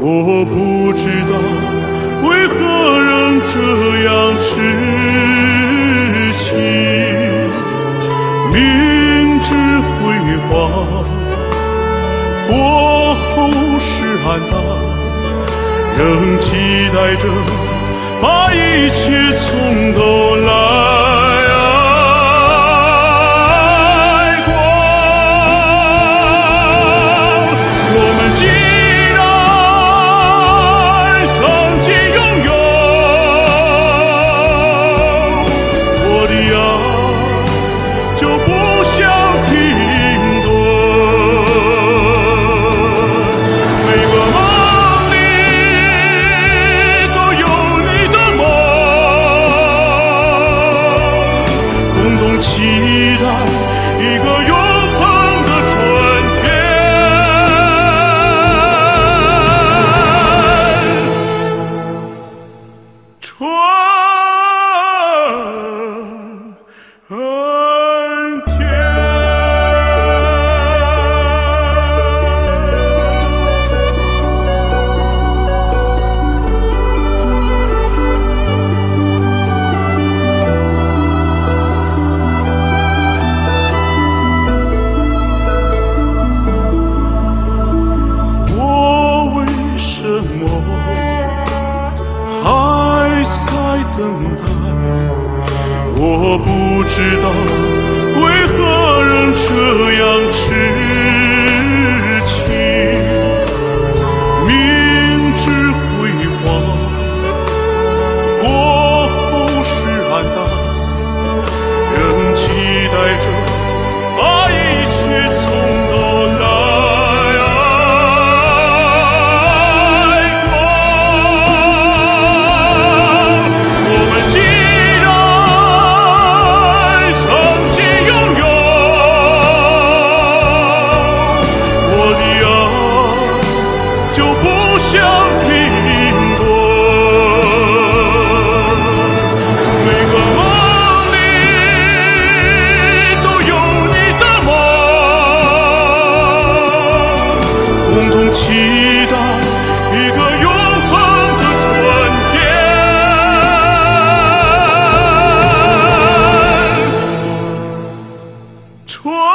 我不知道为何仍这样痴情，明知辉煌过后是暗淡，仍期待着把一切从头来。期待一个永恒的春天，春天。我不知道为何仍这样痴情，明知辉煌过后是暗淡，仍期待着把一切从头来。共同期待一个永恒的春天。